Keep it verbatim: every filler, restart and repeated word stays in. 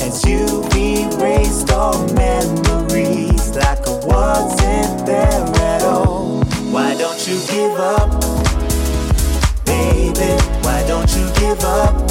Since you've erased all memories like I wasn't there at all. Why don't you give up, baby? Why don't you give up?